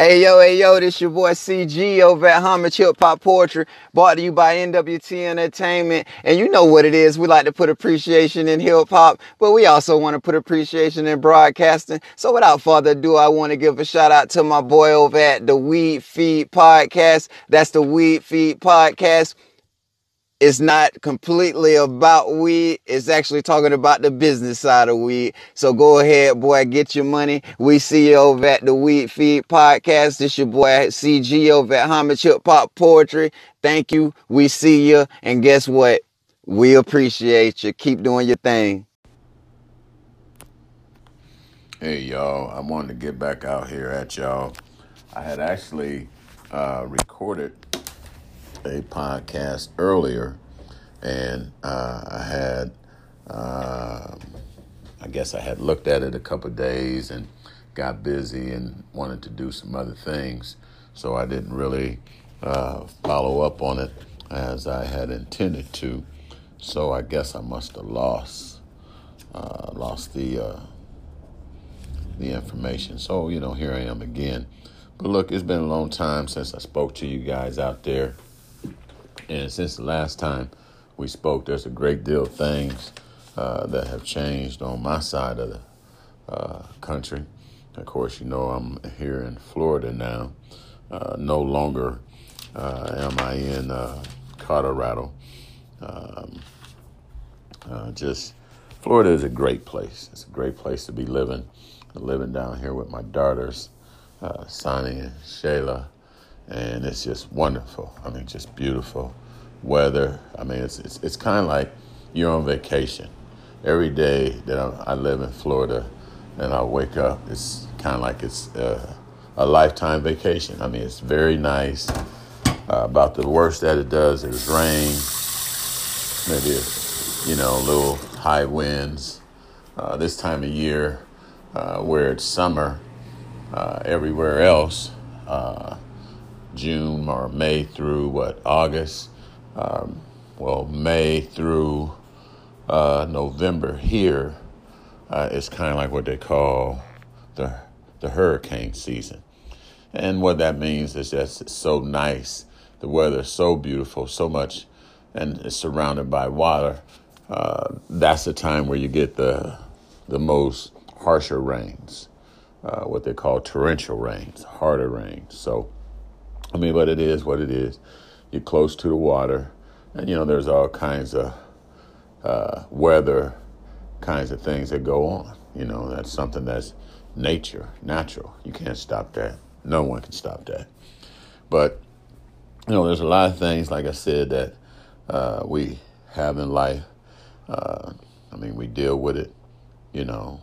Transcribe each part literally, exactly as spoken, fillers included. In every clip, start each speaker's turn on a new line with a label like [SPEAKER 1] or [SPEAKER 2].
[SPEAKER 1] Hey yo, hey yo, this your boy C G over at Homage Hip Hop Poetry, brought to you by N W T Entertainment. And you know what it is, we like to put appreciation in hip hop, but we also want to put appreciation in broadcasting. So without further ado, I want to give a shout out to my boy over at the Weed Feed Podcast. That's the Weed Feed Podcast. It's not completely about weed. It's actually talking about the business side of weed. So go ahead, boy, get your money. We see you over at the Weed Feed Podcast. This your boy C G over at Homage Hip Hop Poetry. Thank you. We see you. And guess what? We appreciate you. Keep doing your thing.
[SPEAKER 2] Hey, y'all. I wanted to get back out here at y'all. I had actually uh, recorded a podcast earlier, and uh, I had, uh, I guess I had looked at it a couple of days and got busy and wanted to do some other things, so I didn't really uh, follow up on it as I had intended to. So I guess I must have lost, uh, lost the uh, the information. So you know, here I am again. But look, it's been a long time since I spoke to you guys out there. And since the last time we spoke, there's a great deal of things uh, that have changed on my side of the uh, country. Of course, you know, I'm here in Florida now. Uh, no longer uh, am I in uh, Colorado. Um, uh, just Florida is a great place. It's a great place to be living. I'm living down here with my daughters, uh, Sonny and Shayla. And it's just wonderful. I mean, just beautiful weather. I mean, it's it's, it's kind of like you're on vacation. Every day that I, I live in Florida and I wake up, it's kind of like it's uh, a lifetime vacation. I mean, it's very nice. Uh, about the worst that it does is rain, maybe, you know, little high winds. Uh, this time of year, uh, where it's summer uh, everywhere else, uh, June or May through what, August, um, well, May through uh, November here, uh, it's kind of like what they call the the hurricane season. And what that means is that it's so nice. The weather is so beautiful, so much, and it's surrounded by water. Uh, that's the time where you get the the most harsher rains, uh, what they call torrential rains, harder rains. So, I mean, but it is what it is. You're close to the water, and, you know, there's all kinds of uh, weather kinds of things that go on. You know, that's something that's nature, natural. You can't stop that. No one can stop that. But, you know, there's a lot of things, like I said, that uh, we have in life. Uh, I mean, we deal with it, you know,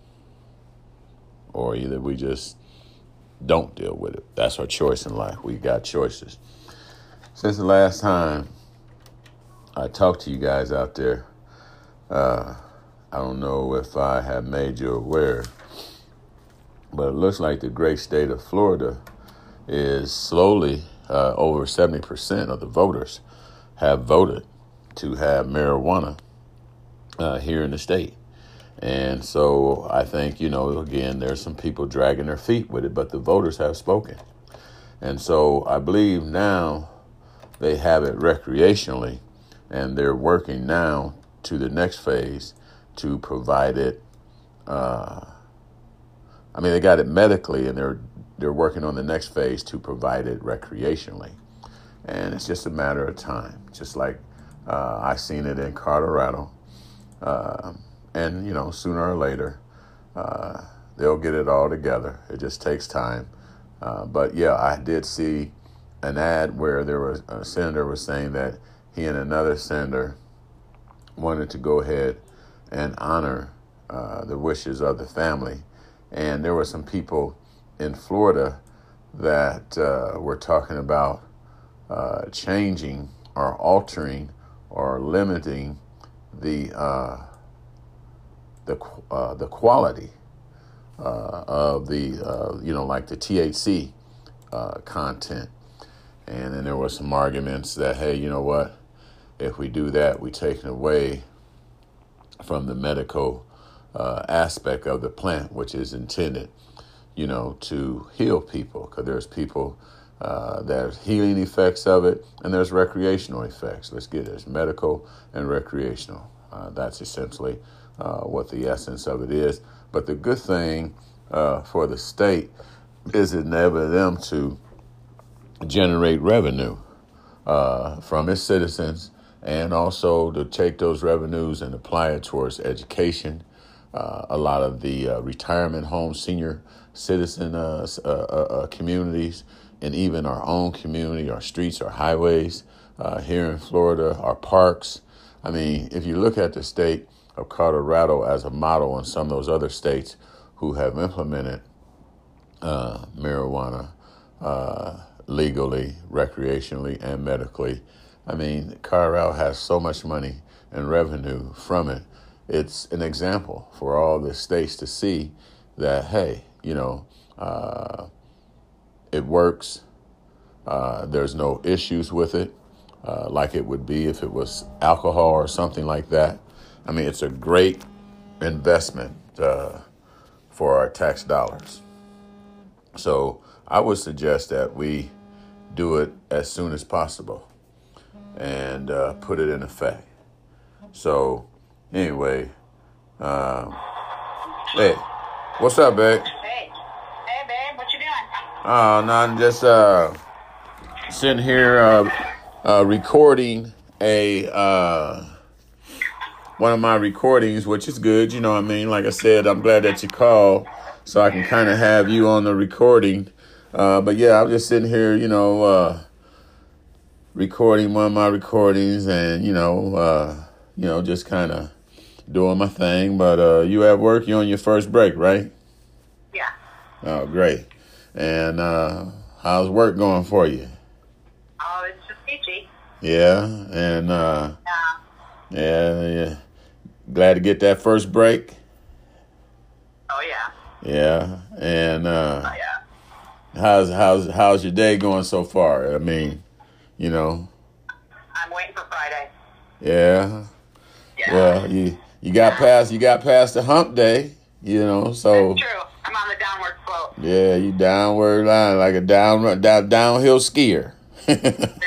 [SPEAKER 2] or either we just don't deal with it. That's our choice in life. We got choices. Since the last time I talked to you guys out there, uh, I don't know if I have made you aware, but it looks like the great state of Florida is slowly, uh, over seventy percent of the voters have voted to have marijuana uh, here in the state. And so I think, you know, again, there's some people dragging their feet with it, but the voters have spoken. And so I believe now they have it recreationally, and they're working now to the next phase to provide it. Uh, I mean, they got it medically, and they're they're working on the next phase to provide it recreationally. And it's just a matter of time, just like uh, I seen it in Colorado. Uh, And, you know, sooner or later, uh, they'll get it all together. It just takes time. Uh, but, yeah, I did see an ad where there was a senator was saying that he and another senator wanted to go ahead and honor uh, the wishes of the family. And there were some people in Florida that uh, were talking about uh, changing or altering or limiting the uh the uh, the quality uh, of the, uh, you know, like the T H C uh, content. And then there were some arguments that, hey, you know what, if we do that, we take it away from the medical uh, aspect of the plant, which is intended you know, to heal people, because there's people, uh, there's healing effects of it, and there's recreational effects. Let's get it. There's medical and recreational. Uh, that's essentially uh, what the essence of it is. But the good thing uh, for the state is it enable them to generate revenue uh, from its citizens, and also to take those revenues and apply it towards education. Uh, a lot of the uh, retirement homes, senior citizen uh, uh, uh, communities, and even our own community, our streets, our highways uh, here in Florida, our parks. I mean, if you look at the state of Colorado as a model in some of those other states who have implemented uh, marijuana uh, legally, recreationally, and medically, I mean, Colorado has so much money and revenue from it. It's an example for all the states to see that, hey, you know, uh, it works. Uh, there's no issues with it, uh, like it would be if it was alcohol or something like that. I mean, it's a great investment uh, for our tax dollars. So I would suggest that we do it as soon as possible and uh, put it in effect. So anyway, um, hey, what's up, babe?
[SPEAKER 3] Hey, hey, babe, what you doing?
[SPEAKER 2] Oh, no, I'm just uh, sitting here uh, uh, recording a uh, one of my recordings, which is good. You know what I mean? Like I said, I'm glad that you called so I can kind of have you on the recording. Uh, but yeah, I'm just sitting here, you know, uh, recording one of my recordings, and you know, uh, you know, just kind of doing my thing. But uh, you at work? You on your first break, right?
[SPEAKER 3] Yeah.
[SPEAKER 2] Oh, great. And uh, how's work going for you?
[SPEAKER 3] Oh, it's just peachy.
[SPEAKER 2] Yeah, and uh,
[SPEAKER 3] Yeah.
[SPEAKER 2] yeah, yeah. Glad to get that first break.
[SPEAKER 3] Oh, yeah.
[SPEAKER 2] Yeah, and uh,
[SPEAKER 3] Oh, yeah.
[SPEAKER 2] how's how's how's your day going so far? I mean, you know.
[SPEAKER 3] I'm waiting for Friday.
[SPEAKER 2] Yeah.
[SPEAKER 3] Yeah.
[SPEAKER 2] Well, you you got past you got past the hump day, you know. So
[SPEAKER 3] That's true. I'm on the downward slope.
[SPEAKER 2] yeah, you downward line like a down down downhill skier.
[SPEAKER 3] Yep.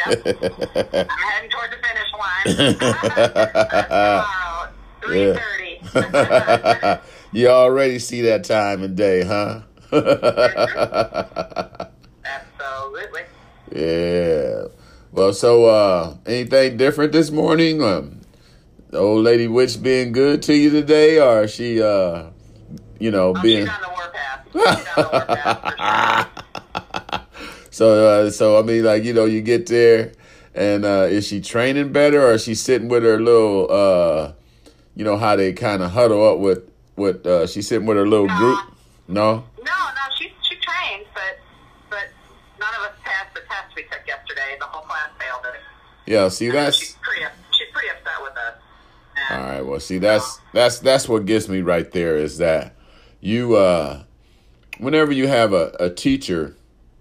[SPEAKER 3] I'm heading toward the finish line. Tomorrow, three thirty.
[SPEAKER 2] You already see that time and day, huh?
[SPEAKER 3] Absolutely.
[SPEAKER 2] Yeah. Well, so uh, anything different this morning? Um, the old lady witch being good to you today, or is she, uh, you know,
[SPEAKER 3] Oh,
[SPEAKER 2] being?
[SPEAKER 3] she's on the warpath. She's on the warpath for sure.
[SPEAKER 2] So, uh, so I mean, like, you know, you get there, and uh, is she training better, or is she sitting with her little, uh, you know, how they kind of huddle up with, with uh, she's sitting with her little
[SPEAKER 3] No.
[SPEAKER 2] group? No.
[SPEAKER 3] No, no, she she trained, but but none of us passed the test we took yesterday. The whole class failed it.
[SPEAKER 2] Yeah. See,
[SPEAKER 3] And
[SPEAKER 2] that's
[SPEAKER 3] she's pretty she's pretty upset with us.
[SPEAKER 2] all
[SPEAKER 3] And
[SPEAKER 2] right. Well, see, that's that's that's what gets me right there is that you, uh, whenever you have a, a teacher,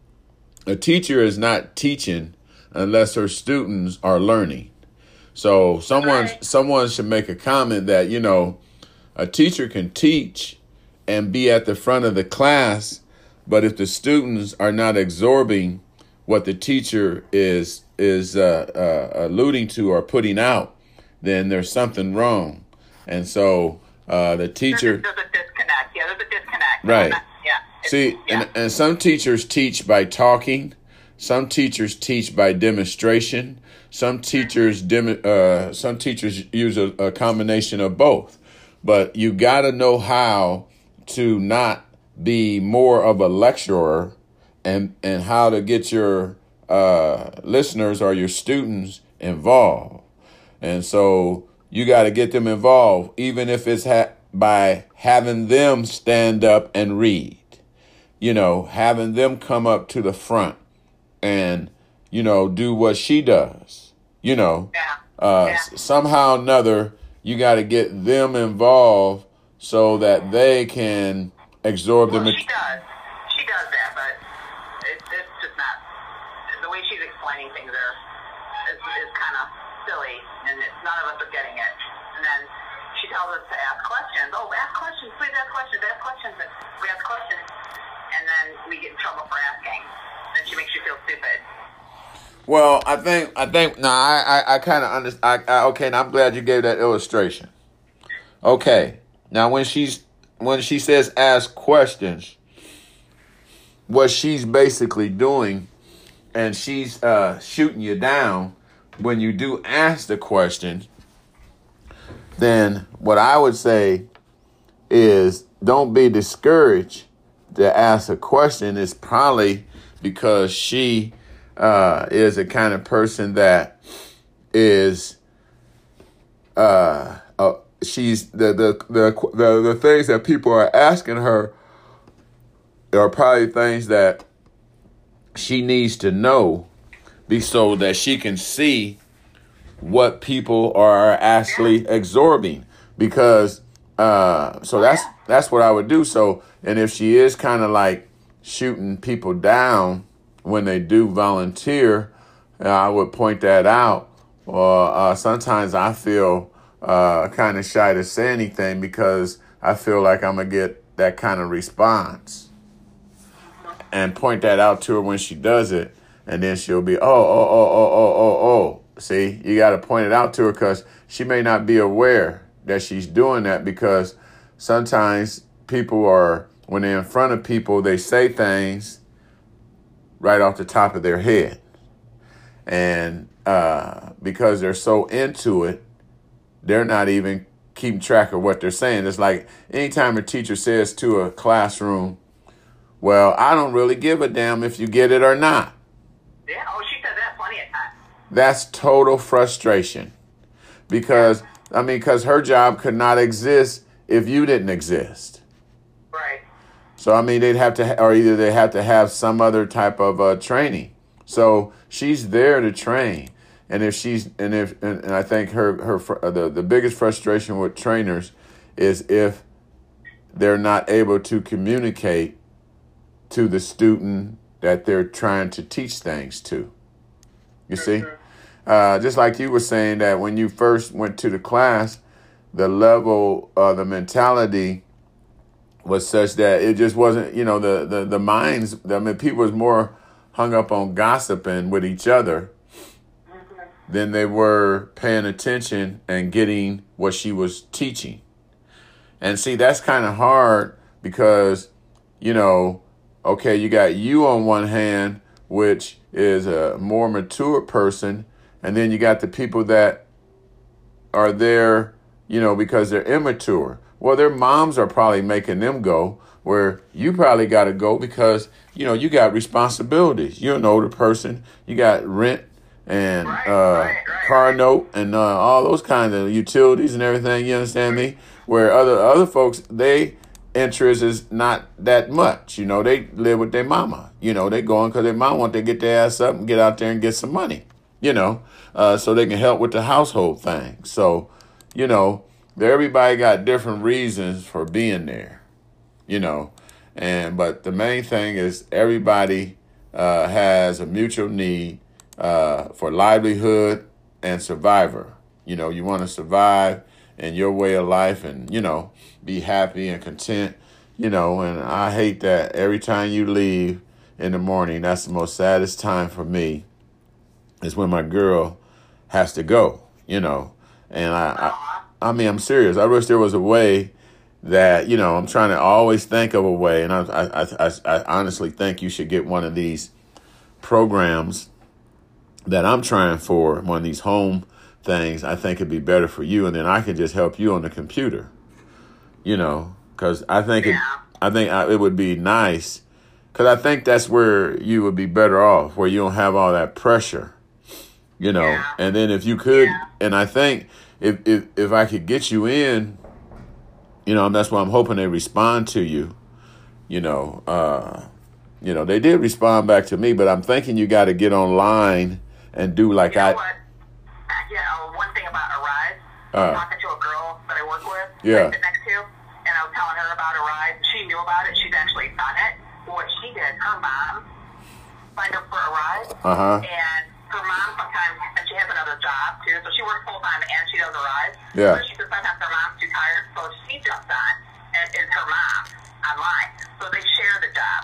[SPEAKER 2] a teacher is not teaching unless her students are learning. So someone
[SPEAKER 3] Right.
[SPEAKER 2] someone should make a comment that, you know, a teacher can teach and be at the front of the class, but if the students are not absorbing what the teacher is is uh, uh, alluding to or putting out, then there's something wrong. And so uh, the
[SPEAKER 3] there's a,
[SPEAKER 2] teacher,
[SPEAKER 3] there's a disconnect. Yeah, there's a disconnect.
[SPEAKER 2] Right.
[SPEAKER 3] Yeah. It's-
[SPEAKER 2] see,
[SPEAKER 3] yeah.
[SPEAKER 2] and, and some teachers teach by talking. Some teachers teach by demonstration. Some teachers dem- uh, some teachers use a, a combination of both. But you got to know how to not be more of a lecturer, and and how to get your uh, listeners or your students involved. And so you got to get them involved, even if it's ha- by having them stand up and read, you know, having them come up to the front and, you know, do what she does, you know,
[SPEAKER 3] Yeah.
[SPEAKER 2] uh,
[SPEAKER 3] Yeah.
[SPEAKER 2] s- somehow or another, you got to get them involved so that they can absorb the
[SPEAKER 3] Well, she
[SPEAKER 2] material.
[SPEAKER 3] does. She does that, but it, it's just not the way she's explaining things. Are is, is kind of silly, and it's, none of us are getting it. And then she tells us to ask questions. Oh, ask questions, please ask questions, ask questions. And we ask questions, and then we get in trouble for asking. Then she makes you feel stupid.
[SPEAKER 2] Well, I think I think no, I I, I kind of understand. I, I, okay, now I'm glad you gave that illustration. Okay, now when she's when she says ask questions, what she's basically doing, and she's uh, shooting you down when you do ask the question. Then what I would say is don't be discouraged to ask a question. It's probably because she uh, is a kind of person that is uh, uh, she's the the, the the the things that people are asking her are probably things that she needs to know, be so that she can see what people are actually absorbing. Because uh, so that's that's what I would do. So, and if she is kind of like shooting people down when they do volunteer, uh, I would point that out. Or uh, sometimes I feel uh, kind of shy to say anything because I feel like I'm gonna get that kind of response, and point that out to her when she does it, and then she'll be, oh, oh, oh, oh, oh, oh, oh. See, you got to point it out to her because she may not be aware that she's doing that, because sometimes people are, when they're in front of people, they say things right off the top of their head. And uh, because they're so into it, they're not even keeping track of what they're saying. It's like anytime a teacher says to a classroom, well, I don't really give a damn if you get it or not.
[SPEAKER 3] Yeah, oh, she said that plenty of times.
[SPEAKER 2] That's total frustration. Because, I mean, because her job could not exist if you didn't exist.
[SPEAKER 3] Right.
[SPEAKER 2] So, I mean, they'd have to, or either they have to have some other type of uh, training. So she's there to train. And if she's, and if, and, and I think her, her, the, the biggest frustration with trainers is if they're not able to communicate to the student that they're trying to teach things to. You see? Uh, just like you were saying that when you first went to the class, the level, uh, the mentality was such that it just wasn't, you know, the, the, the minds, I mean, people was more hung up on gossiping with each other than they were paying attention and getting what she was teaching. And see, that's kind of hard because, you know, okay, you got you on one hand, which is a more mature person, and then you got the people that are there, you know, because they're immature. Well, their moms are probably making them go, where you probably got to go because, you know, you got responsibilities. You're an older person. You got rent and
[SPEAKER 3] Right,
[SPEAKER 2] uh,
[SPEAKER 3] right, right,
[SPEAKER 2] car
[SPEAKER 3] right.
[SPEAKER 2] note and uh, all those kinds of utilities and everything. You understand me? Where other other folks, they interest is not that much. You know, they live with their mama. You know, they going because their mom want to get their ass up and get out there and get some money, you know, uh, so they can help with the household thing. So, you know, everybody got different reasons for being there, you know, and but the main thing is everybody uh, has a mutual need uh, for livelihood and survivor. You know, you want to survive in your way of life and, you know, be happy and content, you know, and I hate that every time you leave in the morning, that's the most saddest time for me is when my girl has to go, you know, and I, I, I mean, I'm serious. I wish there was a way that, you know, I'm trying to always think of a way. And I, I, I, I honestly think you should get one of these programs that I'm trying for, one of these home things. I think it'd be better for you. And then I could just help you on the computer, you know, because I think it,
[SPEAKER 3] Yeah.
[SPEAKER 2] I think I, it would be nice because I think that's where you would be better off, where you don't have all that pressure, you know.
[SPEAKER 3] Yeah.
[SPEAKER 2] And then if you could,
[SPEAKER 3] Yeah.
[SPEAKER 2] and I think if, if, if I could get you in, you know, that's why I'm hoping they respond to you, you know, uh, you know, they did respond back to me, but I'm thinking you got to get online and do like
[SPEAKER 3] You know
[SPEAKER 2] I,
[SPEAKER 3] what? Uh, yeah, uh, one thing about Arise, I
[SPEAKER 2] Uh,
[SPEAKER 3] was talking to a girl that I work with,
[SPEAKER 2] Yeah.
[SPEAKER 3] I sit next to, and I was telling her about Arise. She knew about it. She's actually done it. What she did, her mom signed up for Arise,
[SPEAKER 2] uh-huh.
[SPEAKER 3] and her mom sometimes, and she has another job too, so she works full time and she does Arise.
[SPEAKER 2] Yeah.
[SPEAKER 3] So she said sometimes her mom's too tired, so she jumps on and is her mom online. So they share the job.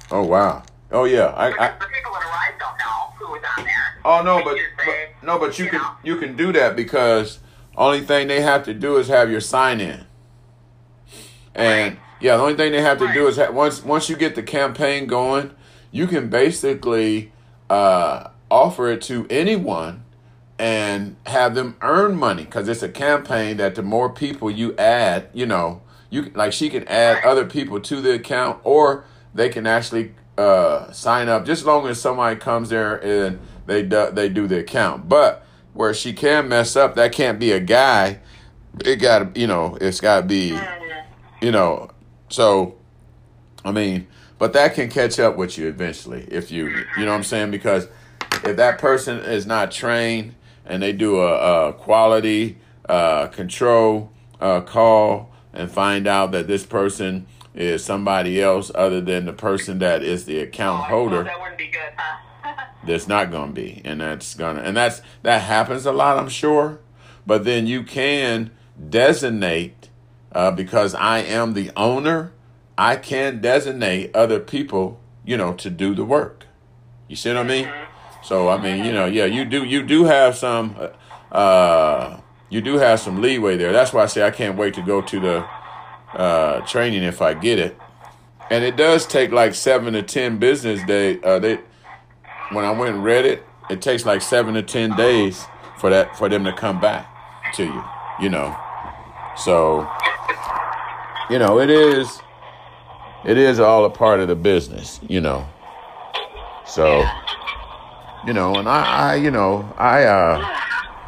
[SPEAKER 2] Oh wow. Oh yeah. I, I
[SPEAKER 3] the people that arrived don't know who was on there.
[SPEAKER 2] Oh no,
[SPEAKER 3] They
[SPEAKER 2] but,
[SPEAKER 3] just say,
[SPEAKER 2] but no, but you,
[SPEAKER 3] you
[SPEAKER 2] can
[SPEAKER 3] know.
[SPEAKER 2] you can do that because only thing they have to do is have your sign in. And
[SPEAKER 3] Right.
[SPEAKER 2] yeah, the only thing they have to do
[SPEAKER 3] Right.
[SPEAKER 2] is ha- once once you get the campaign going, you can basically uh, offer it to anyone and have them earn money because it's a campaign that the more people you add, you know, you like she can add
[SPEAKER 3] Right.
[SPEAKER 2] other people to the account, or they can actually uh, sign up just as long as somebody comes there and they do, they do the account. But where she can mess up, that can't be a guy. It got to, you know, it's got to be, you know, so I mean, but that can catch up with you eventually if you, you know what I'm saying? Because if that person is not trained and they do a, a quality uh, control uh, call and find out that this person is somebody else other than the person that is the account
[SPEAKER 3] Oh,
[SPEAKER 2] holder,
[SPEAKER 3] that wouldn't be good, huh?
[SPEAKER 2] that's not going to be. And that's going to, and that's, that happens a lot, I'm sure. But then you can designate, uh, because I am the owner, I can designate other people, you know, to do the work. You see what I mean? So, I mean, you know, yeah, you do, you do have some, uh, you do have some leeway there. That's why I say I can't wait to go to the uh, training if I get it. And it does take like seven to ten business days. Uh, they, when I went and read it, it takes like seven to ten days for that, for them to come back to you, you know. So, you know, it is, it is all a part of the business, you know. So, you know, and I, I you know, I, uh,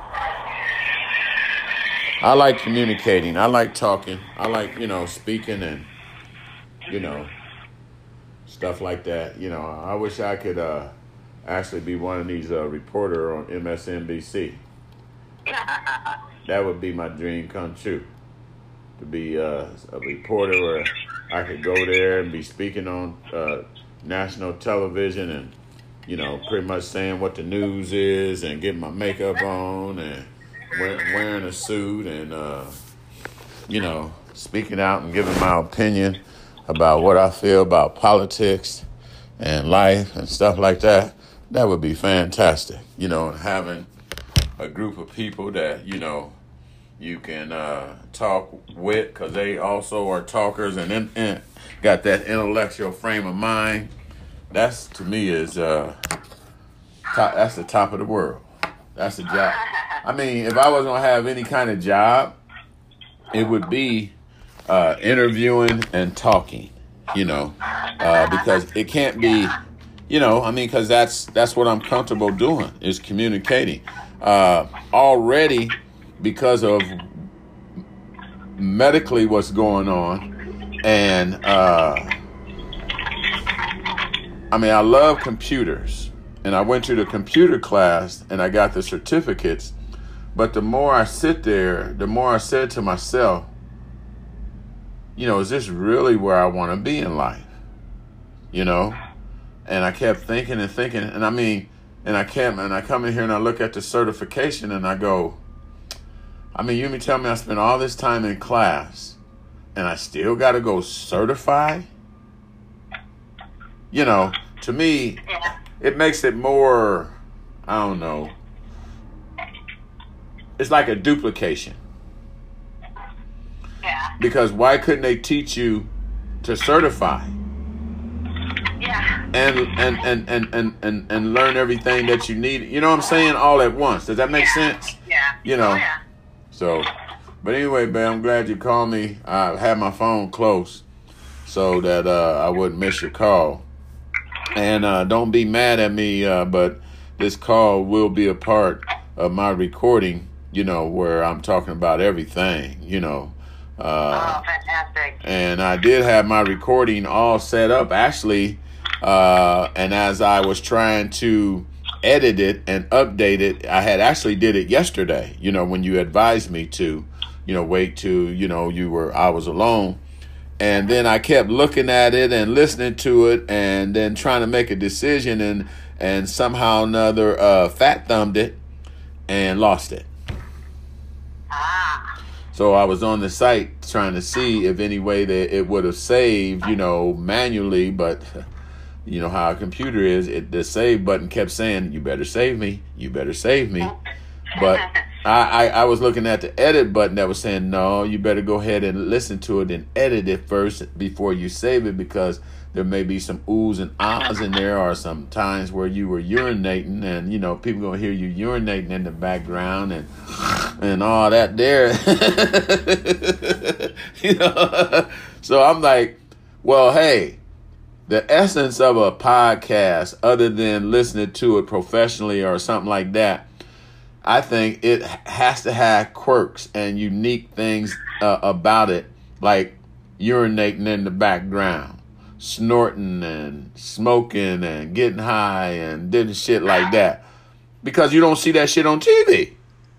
[SPEAKER 2] I like communicating. I like talking. I like, you know, speaking and, you know, stuff like that. You know, I wish I could uh, actually be one of these uh, reporter on M S N B C. That would be my dream come true. To be uh, a reporter where I could go there and be speaking on uh, national television and, you know, pretty much saying what the news is and getting my makeup on and wearing a suit and, uh, you know, speaking out and giving my opinion about what I feel about politics and life and stuff like that. That would be fantastic, you know, and having a group of people that, you know, you can uh, talk with because they also are talkers and in, in, got that intellectual frame of mind. That's, to me, is uh, top, that's the top of the world. That's the job. I mean, if I was going to have any kind of job, it would be uh, interviewing and talking, you know, uh, because it can't be, you know, I mean, because that's, that's what I'm comfortable doing is communicating. Uh, already, because of medically what's going on, and uh, I mean, I love computers. And I went to the computer class and I got the certificates. But the more I sit there, the more I said to myself, you know, is this really where I want to be in life? You know? And I kept thinking and thinking. And I mean, and I kept, and I come in here and I look at the certification and I go, I mean, you mean tell me I spent all this time in class and I still got to go certify? You know, to me, it makes it more, I don't know, it's like a duplication.
[SPEAKER 3] Yeah.
[SPEAKER 2] Because why couldn't they teach you to certify?
[SPEAKER 3] Yeah.
[SPEAKER 2] And and, and, and, and, and and learn everything that you need, you know what I'm saying, all at once. Does that make
[SPEAKER 3] Yeah.
[SPEAKER 2] sense?
[SPEAKER 3] Yeah.
[SPEAKER 2] You know.
[SPEAKER 3] Oh, yeah.
[SPEAKER 2] So, but anyway, babe, I'm glad you called me. I had my phone close so that uh, I wouldn't miss your call. And uh, don't be mad at me, uh, but this call will be a part of my recording, you know, where I'm talking about everything, you know. Uh,
[SPEAKER 3] Oh, fantastic.
[SPEAKER 2] and I did have my recording all set up, actually. Uh, and as I was trying to edit it and update it, I had actually did it yesterday, you know, when you advised me to, you know, wait to, you know, you were, I was alone. And then I kept looking at it and listening to it and then trying to make a decision and, and somehow or another uh, fat thumbed it and lost it.
[SPEAKER 3] Ah.
[SPEAKER 2] So I was on the site trying to see if any way that it would have saved, you know, manually, but you know how a computer is. It the save button kept saying, "You better save me. You better save me." But I, I, I was looking at the edit button that was saying, "No, you better go ahead and listen to it and edit it first before you save it, because there may be some oohs and ahs in there, or some times where you were urinating, and you know people gonna hear you urinating in the background and and all that there." You know, so I'm like, well, hey, the essence of a podcast, other than listening to it professionally or something like that, I think it has to have quirks and unique things uh, about it, like urinating in the background, snorting and smoking and getting high and doing shit like that, because you don't see that shit on T V.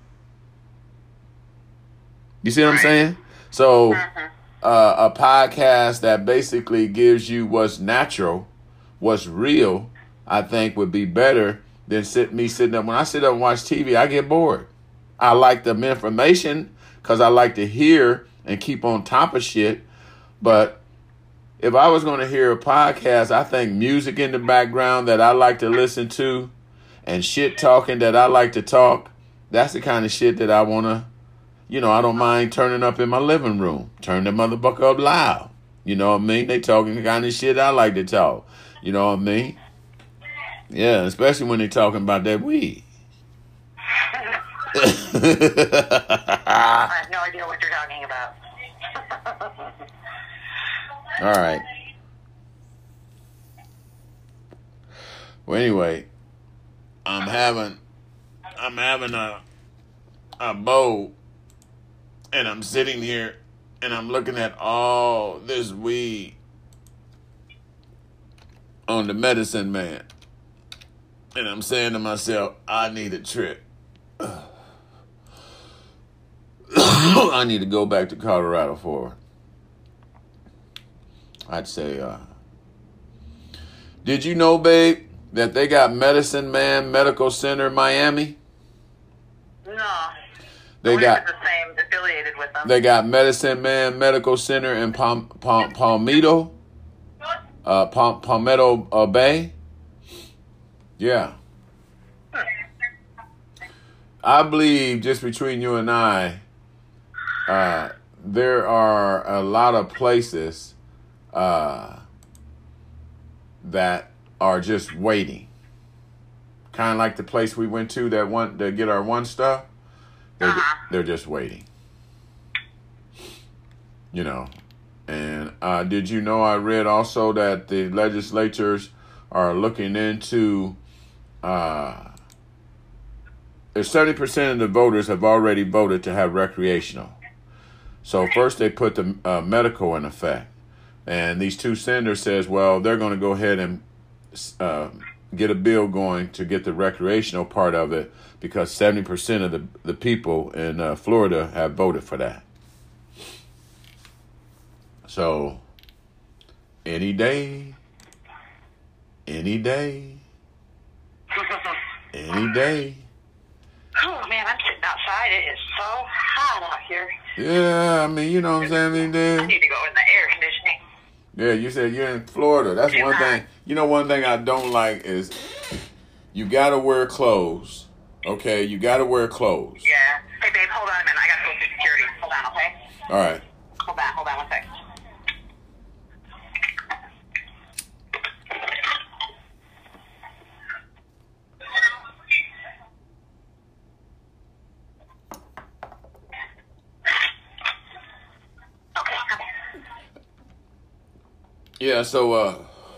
[SPEAKER 2] You see what I'm saying? So uh, a podcast that basically gives you what's natural, what's real, I think would be better than sit me sitting up. When I sit up and watch T V, I get bored. I like the information because I like to hear and keep on top of shit. But if I was going to hear a podcast, I think music in the background that I like to listen to and shit talking that I like to talk, that's the kind of shit that I want to, you know, I don't mind turning up in my living room. Turn the motherfucker up loud. You know what I mean? They talking the kind of shit I like to talk. You know what I mean? Yeah, especially when they talking about that weed.
[SPEAKER 3] I have no idea what you're talking about.
[SPEAKER 2] All right. Well, anyway, I'm having, I'm having a, a bowl, and I'm sitting here, and I'm looking at all this weed on the Medicine Man, and I'm saying to myself, I need a trip. I need to go back to Colorado for, I'd say, uh, did you know, babe, that they got Medicine Man Medical Center in Miami?
[SPEAKER 3] No.
[SPEAKER 2] They
[SPEAKER 3] We're
[SPEAKER 2] got
[SPEAKER 3] the same, affiliated with them.
[SPEAKER 2] They got Medicine Man Medical Center in Palm, Palm, Palmetto, uh, Palm, Palmetto uh, Bay. Yeah. I believe, just between you and I, uh, there are a lot of places uh, that are just waiting. Kind of like the place we went to that want to get our one stuff. They're,
[SPEAKER 3] uh-huh.
[SPEAKER 2] they're just waiting. You know. And uh, did you know, I read also that the legislatures are looking into, uh, seventy percent of the voters have already voted to have recreational. So first they put the uh, medical in effect. And these two senators says, well, they're going to go ahead and uh, get a bill going to get the recreational part of it, because seventy percent of the, the people in uh, Florida have voted for that. So, any day, any day, any day.
[SPEAKER 3] Oh, man, I'm sitting outside. It is so hot out here.
[SPEAKER 2] Yeah, I mean, you know what I'm saying? Any day.
[SPEAKER 3] I need to go in the air conditioning.
[SPEAKER 2] Yeah, you said you're in Florida. That's one thing. You know, one thing I don't like is you got to wear clothes. Okay, you got to wear clothes.
[SPEAKER 3] Yeah. Hey, babe, hold on a minute. I got to go through security. Hold on, okay?
[SPEAKER 2] All right.
[SPEAKER 3] Hold on, hold on one second.
[SPEAKER 2] Yeah, so, uh,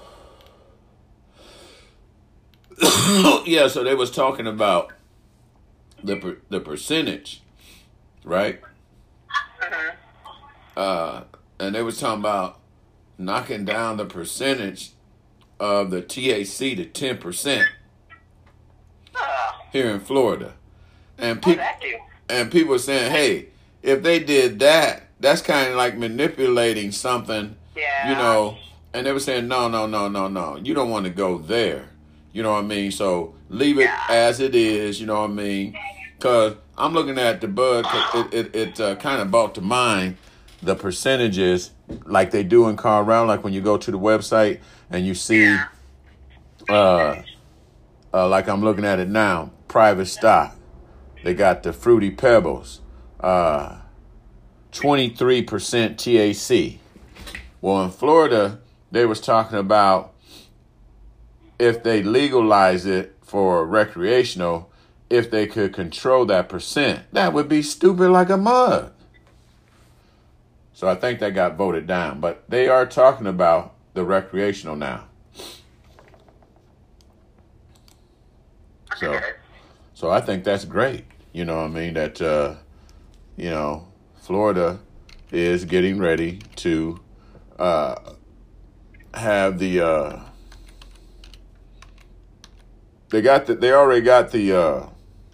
[SPEAKER 2] yeah, so they was talking about the per, the percentage, right?
[SPEAKER 3] Mm-hmm.
[SPEAKER 2] Uh, and they was talking about knocking down the percentage of the T H C to ten percent
[SPEAKER 3] Oh.
[SPEAKER 2] here in Florida. And
[SPEAKER 3] What
[SPEAKER 2] people,
[SPEAKER 3] does that do?
[SPEAKER 2] and people saying, hey, if they did that, that's kind of like manipulating something,
[SPEAKER 3] Yeah.
[SPEAKER 2] you know. And they were saying, no, no, no, no, no. You don't want to go there. You know what I mean? So leave it
[SPEAKER 3] Yeah.
[SPEAKER 2] as it is, you know what I mean? Because I'm looking at the bud, 'cause it, it, it uh, kind of brought to mind the percentages like they do in Colorado. Like when you go to the website and you see
[SPEAKER 3] Yeah.
[SPEAKER 2] uh, uh, like I'm looking at it now, private stock. They got the Fruity Pebbles, uh, twenty-three percent T H C. Well, in Florida, they was talking about if they legalize it for recreational, if they could control that percent, that would be stupid like a mug. So I think that got voted down. But they are talking about the recreational now. So, so I think that's great. You know what I mean? That, uh, you know, Florida is getting ready to uh, have the, uh, they got the, they already got the, uh,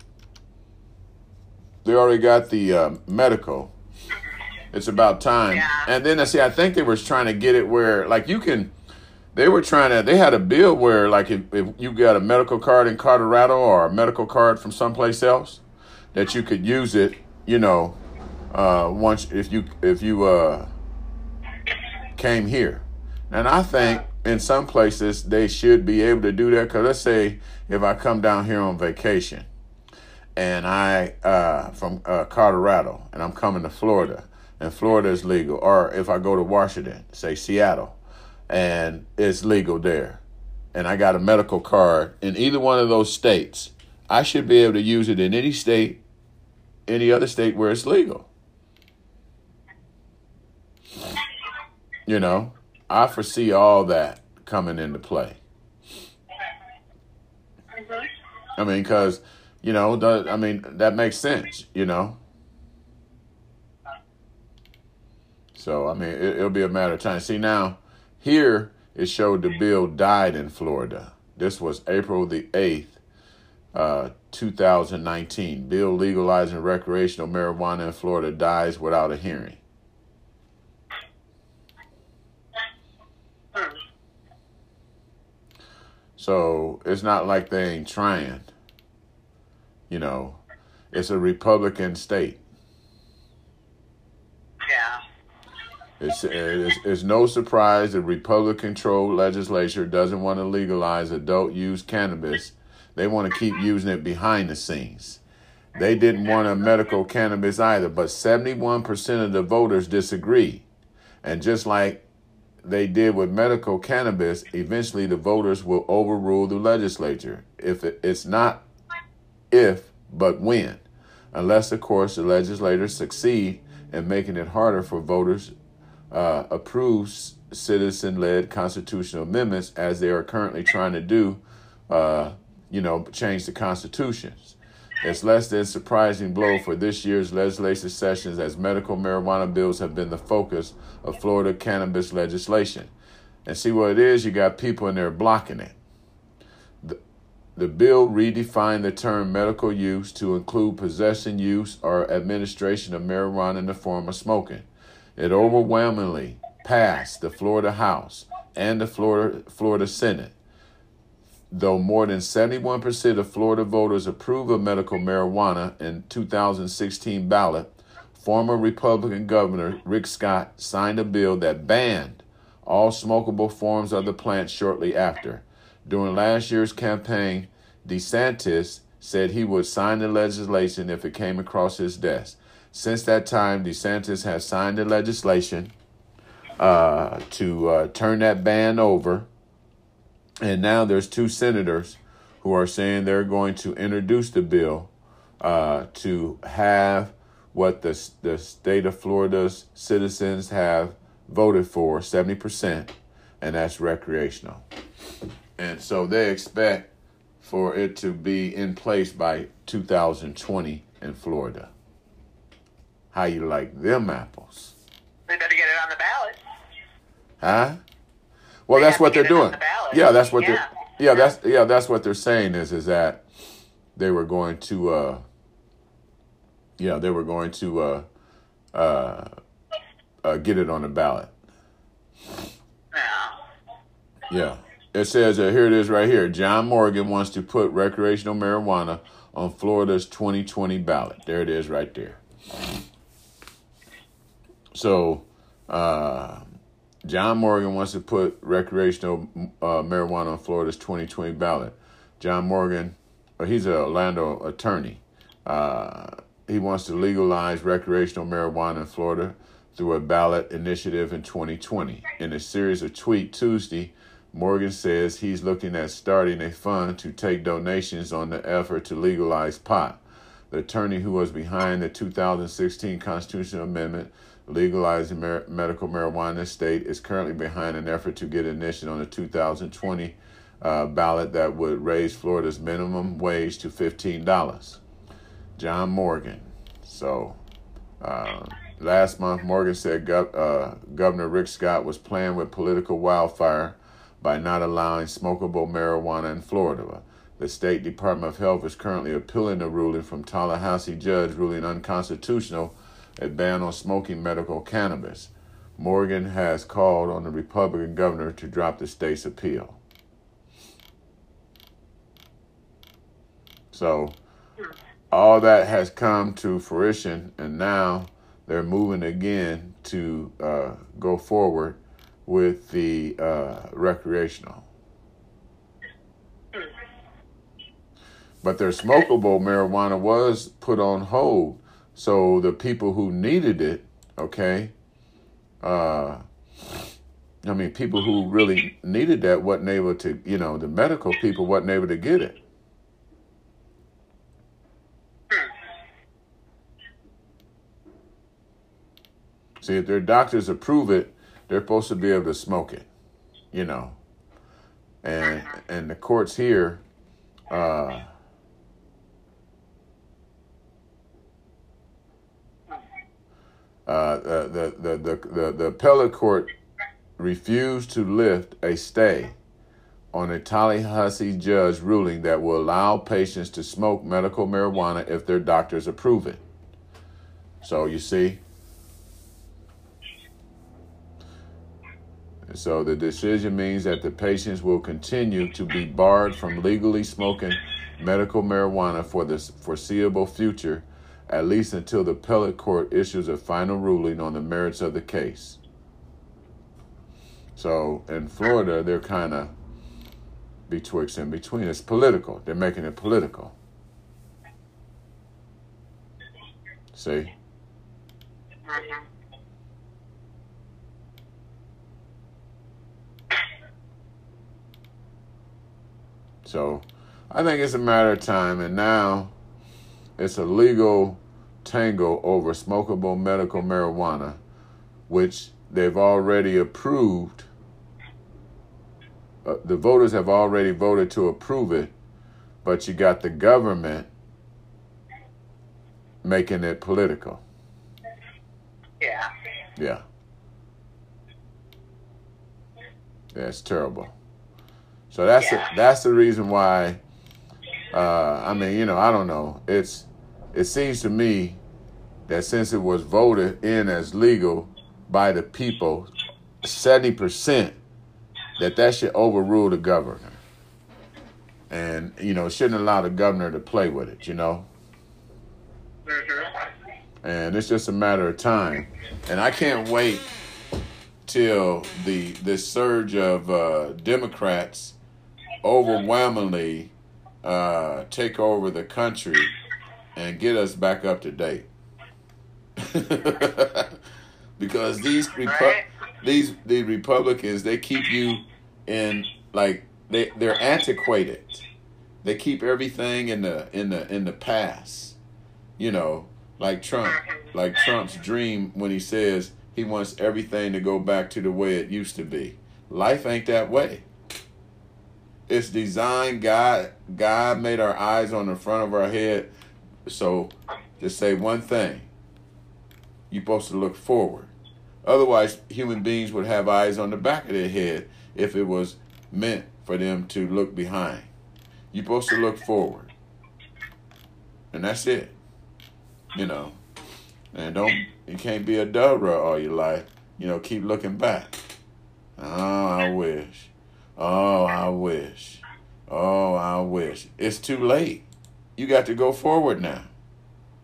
[SPEAKER 2] they already got the uh, medical. It's about time.
[SPEAKER 3] Yeah.
[SPEAKER 2] And then I see, I think they were trying to get it where, like, you can, they were trying to, they had a bill where, like, if, if you got a medical card in Colorado or a medical card from someplace else, that you could use it, you know, uh, once, if you, if you uh, came here. And I think in some places they should be able to do that. Because let's say if I come down here on vacation and I, uh, from uh, Colorado, and I'm coming to Florida, and Florida is legal, or if I go to Washington, say Seattle, and it's legal there, and I got a medical card in either one of those states, I should be able to use it in any state, any other state where it's legal. You know, I foresee all that coming into play. I mean, because, you know, the, I mean, that makes sense, you know. So, I mean, it, it'll be a matter of time. See, now, here it showed the bill died in Florida. This was April the eighth, uh, two thousand nineteen. Bill legalizing recreational marijuana in Florida dies without a hearing. So it's not like they ain't trying. You know, it's a Republican state.
[SPEAKER 3] Yeah.
[SPEAKER 2] It's, it's, it's no surprise the Republican-controlled legislature doesn't want to legalize adult-use cannabis. They want to keep using it behind the scenes. They didn't want a medical cannabis either, but seventy-one percent of the voters disagree. And just like they did with medical cannabis, eventually the voters will overrule the legislature. If it, it's not if, but when. Unless, of course, the legislators succeed in making it harder for voters uh, approve citizen-led constitutional amendments, as they are currently trying to do, uh, you know, change the constitutions. It's less than a surprising blow for this year's legislative sessions, as medical marijuana bills have been the focus of Florida cannabis legislation. And see what it is? You got people in there blocking it. The, the bill redefined the term medical use to include possession, use, or administration of marijuana in the form of smoking. It overwhelmingly passed the Florida House and the Florida, Florida Senate. Though more than seventy-one percent of Florida voters approve of medical marijuana in two thousand sixteen ballot, former Republican Governor Rick Scott signed a bill that banned all smokable forms of the plant shortly after. During last year's campaign, DeSantis said he would sign the legislation if it came across his desk. Since that time, DeSantis has signed the legislation uh, to uh, turn that ban over. And now there's two senators who are saying they're going to introduce the bill uh, to have what the, the state of Florida's citizens have voted for, seventy percent, and that's recreational. And so they expect for it to be in place by two thousand twenty in Florida. How you like them apples?
[SPEAKER 3] We better get it on the ballot.
[SPEAKER 2] Huh? Well,
[SPEAKER 3] They
[SPEAKER 2] that's
[SPEAKER 3] have
[SPEAKER 2] what
[SPEAKER 3] to
[SPEAKER 2] they're
[SPEAKER 3] get it on
[SPEAKER 2] doing.
[SPEAKER 3] the ballot.
[SPEAKER 2] Yeah, that's what
[SPEAKER 3] Yeah.
[SPEAKER 2] they're. Yeah, that's yeah, that's what they're saying is is that they were going to. Uh, yeah, they were going to uh, uh, uh, get it on the ballot.
[SPEAKER 3] Yeah.
[SPEAKER 2] Yeah, it says uh, here it is right here. John Morgan wants to put recreational marijuana on Florida's twenty twenty ballot. There it is right there. So, uh, John Morgan wants to put recreational uh, marijuana on Florida's twenty twenty ballot. John Morgan, uh, he's an Orlando attorney. Uh, he wants to legalize recreational marijuana in Florida through a ballot initiative in twenty twenty. In a series of tweets Tuesday, Morgan says he's looking at starting a fund to take donations on the effort to legalize pot. The attorney who was behind the two thousand sixteen constitutional amendment legalizing mar- medical marijuana in the state is currently behind an effort to get initiated on the two thousand twenty uh, ballot that would raise Florida's minimum wage to fifteen dollars. John Morgan. So, uh, last month, Morgan said Gov- uh, Governor Rick Scott was playing with political wildfire by not allowing smokable marijuana in Florida. The State Department of Health is currently appealing the ruling from Tallahassee judge ruling unconstitutional a ban on smoking medical cannabis. Morgan has called on the Republican governor to drop the state's appeal. So all that has come to fruition, and now they're moving again to uh, go forward with the uh, recreational. But their smokable marijuana was put on hold. So the people who needed it, okay, uh, I mean, people who really needed that wasn't able to, you know, the medical people wasn't able to get it. See, if their doctors approve it, they're supposed to be able to smoke it, you know. And and the courts here, uh, uh, the, the, the, the, the appellate court refused to lift a stay on a Tallahassee judge ruling that will allow patients to smoke medical marijuana if their doctors approve it. So you see, so the decision means that the patients will continue to be barred from legally smoking medical marijuana for the foreseeable future, at least until the appellate court issues a final ruling on the merits of the case. So in Florida, they're kind of betwixt and between. It's political. They're making it political. See? So I think it's a matter of time, and now it's a legal tangle over smokable medical marijuana, which they've already approved. Uh, the voters have already voted to approve it, but you got the government making it political.
[SPEAKER 3] Yeah.
[SPEAKER 2] Yeah. That's terrible. So that's
[SPEAKER 3] Yeah.
[SPEAKER 2] the, that's the reason why. Uh, I mean, you know, I don't know. It's it seems to me that since it was voted in as legal by the people, seventy percent, that that should overrule the governor, and you know, shouldn't allow the governor to play with it. You know.
[SPEAKER 3] Mm-hmm.
[SPEAKER 2] And it's just a matter of time, and I can't wait till the this surge of uh, Democrats overwhelmingly uh, take over the country and get us back up to date. Because these Repu- these the Republicans, they keep you in like they they're antiquated. They keep everything in the in the in the past. You know, like Trump, like Trump's dream when he says he wants everything to go back to the way it used to be. Life ain't that way. It's designed. God, God made our eyes on the front of our head. So, to say one thing, you're supposed to look forward. Otherwise, human beings would have eyes on the back of their head if it was meant for them to look behind. You're supposed to look forward. And that's it. You know. And don't, you can't be a dubra all your life. You know, keep looking back. Oh, I wish. Oh, I wish. Oh, I wish. It's too late. You got to go forward now.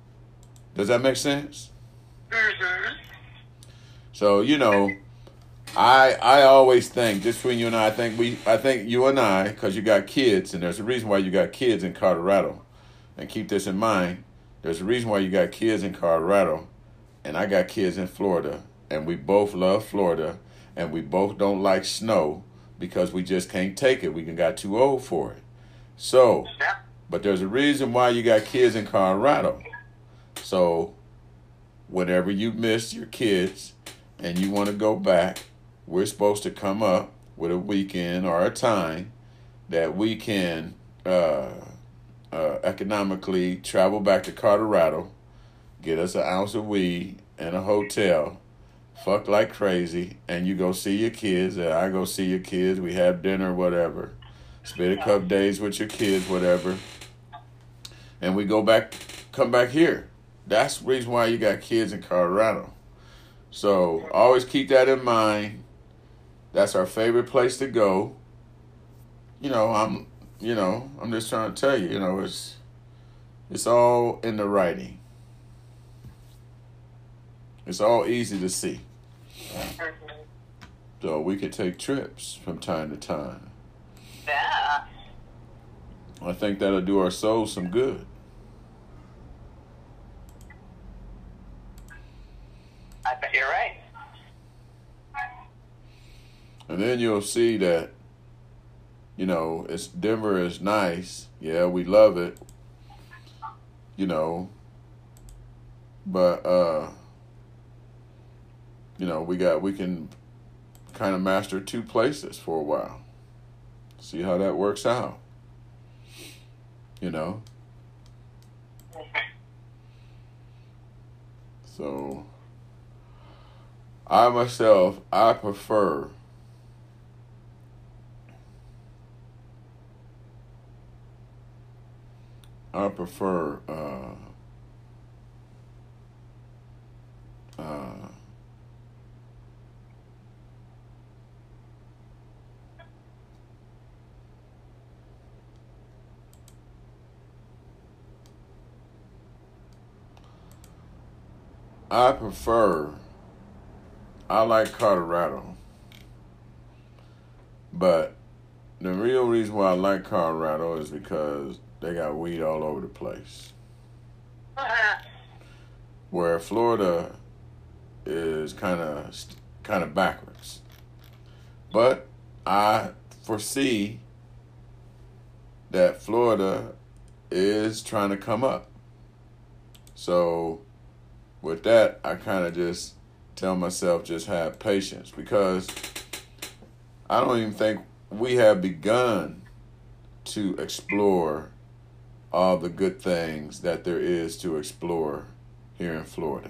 [SPEAKER 2] Does that make sense?
[SPEAKER 3] Mm-hmm.
[SPEAKER 2] So, you know, I I always think, just between you and I, I think we I think you and I, because you got kids, and there's a reason why you got kids in Colorado. And keep this in mind. There's a reason why you got kids in Colorado, and I got kids in Florida, and we both love Florida, and we both don't like snow because we just can't take it. We got too old for it. So, but there's a reason why you got kids in Colorado. So, whenever you miss your kids and you want to go back, we're supposed to come up with a weekend or a time that we can uh, uh, economically travel back to Colorado, get us an ounce of weed and a hotel, fuck like crazy, and you go see your kids, and I go see your kids, we have dinner, whatever, spend a couple days with your kids, whatever, and we go back, come back here. That's the reason why you got kids in Colorado. So always keep that in mind. That's our favorite place to go. You know, I'm, you know, I'm just trying to tell you, you know, it's, it's all in the writing. It's all easy to see. So we could take trips from time to time.
[SPEAKER 3] Yeah.
[SPEAKER 2] I think that'll do our souls some good.
[SPEAKER 3] I bet you're right.
[SPEAKER 2] And then you'll see that, you know, it's Denver is nice. Yeah, we love it. You know, but uh, you know, we got we can kind of master two places for a while. See how that works out. You know. So I myself, I prefer I prefer uh, uh, I prefer I like Colorado, but the real reason why I like Colorado is because they got weed all over the place. Where Florida is kind of kind of backwards. But I foresee that Florida is trying to come up. So with that, I kind of just tell myself just have patience, because I don't even think we have begun to explore all the good things that there is to explore here in Florida.